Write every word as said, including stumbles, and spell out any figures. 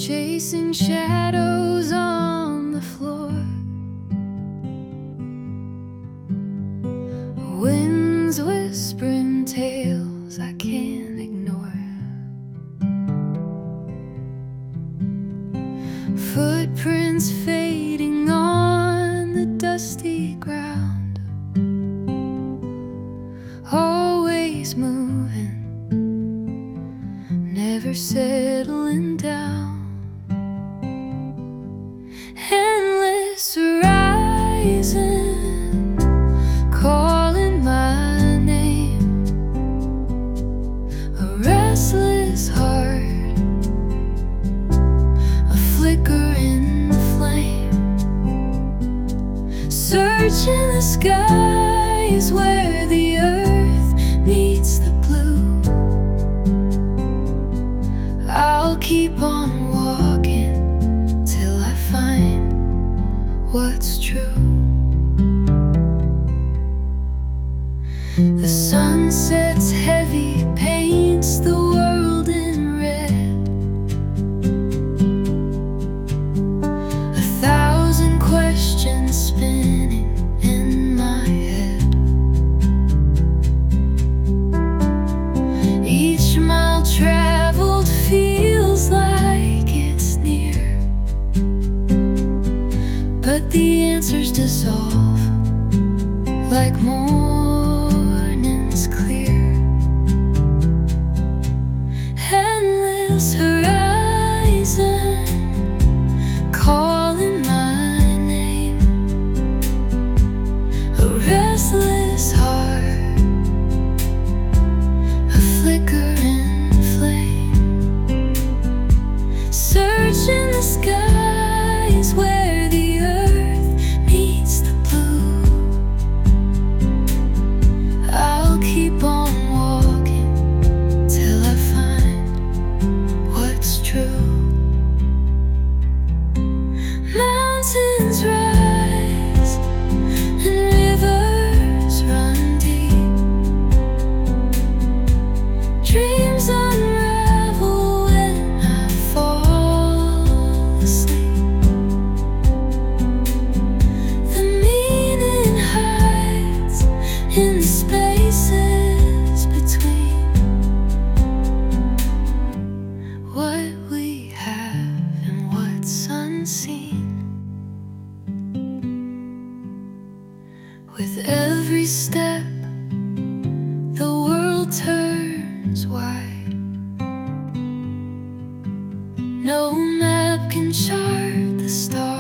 chasing shadows on the floor. Winds whispering tales I can't ignore. Footprints fading on the dusty ground. Always moving, never settling down. Endless horizon calling my name. A restless heart, a flicker in the flame. Searching the skies where the earth meets the blue. I'll keep on walking till I find what's true. The sun sets heavy, paints the world in red. A thousand questions spinning in my head. Each mile traveled feels like it's near, but the answers dissolve like mornings clear. Endless horizon calling my name. A restless heart, a flicker in flame. Searching the skies where the earth meets the blue. I'll keep on walking till I find what's true. Mountains rise and rivers run deep. Dreams unravel when I fall asleep. The meaning hides in the spaces between what we have and what's unseen. With every step, the world turns wide. No map can chart the stars.